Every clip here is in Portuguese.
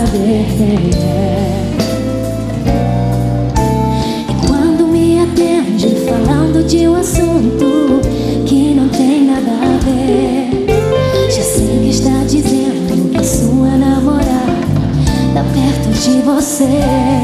saber quem é. E quando me atende falando de um assunto que não tem nada a ver, já sei que está dizendo que sua namorada tá perto de você.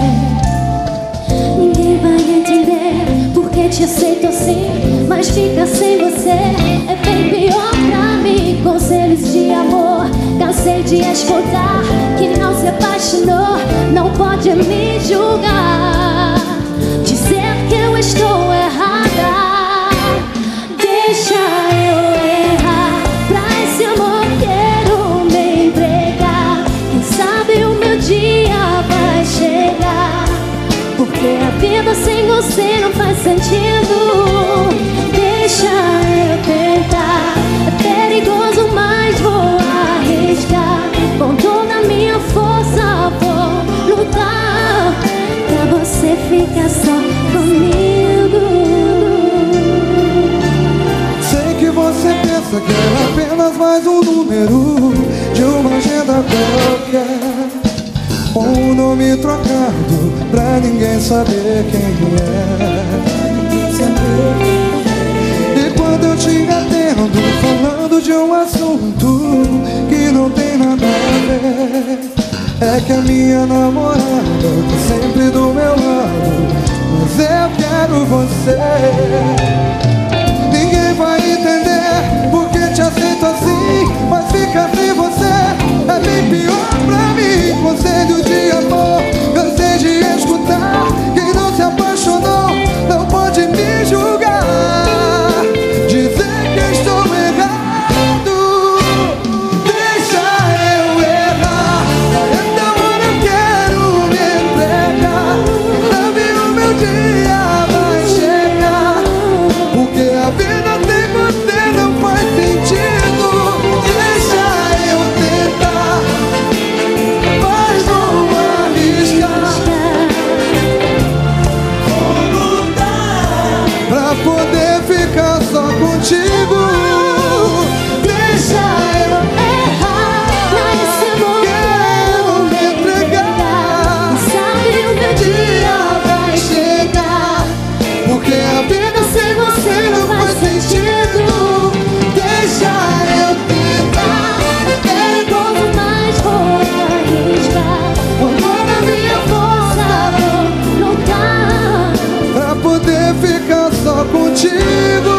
Ninguém vai entender porque te aceito assim, mas fica sem você é bem pior pra mim. Conselhos de amor, cansei de escutar que não se apaixonou, não pode me julgar, dizer que eu estou errada. Deixa eu errar, pra esse amor quero me entregar. Quem sabe o meu dia vai chegar, porque a vida sem você não faz sentido. Deixa eu tentar, é perigoso, mas vou arriscar. Com toda a minha força vou lutar pra você ficar só comigo. Sei que você pensa que é apenas mais um número de uma agenda qualquer, um nome trocado pra ninguém saber quem é. E quando eu te atendo falando de um assunto que não tem nada a ver, é que a minha namorada tá sempre do meu lado, mas eu quero você. Ninguém vai entender porque te aceito assim, mas fica sem você é bem pior pra mim. Conselho de amor, cansei de escutar. Quem não se apaixonou não pode me julgar, dizer que estou errado. Deixa eu errar, então eu quero me entregar. Sabe, o meu dia vai chegar, porque a vida sem você não faz sentido. Deixa eu tentar, mas vou arriscar. Vou lutar pra poder ficar só contigo. Deixa eu errar, Pra esse amor quero me entregar. sabe o meu dia vai chegar, Porque a vida sem você não faz sentido. Deixa eu tentar, é perigoso, mas vou arriscar. Com toda a minha força vou lutar pra poder ficar só contigo.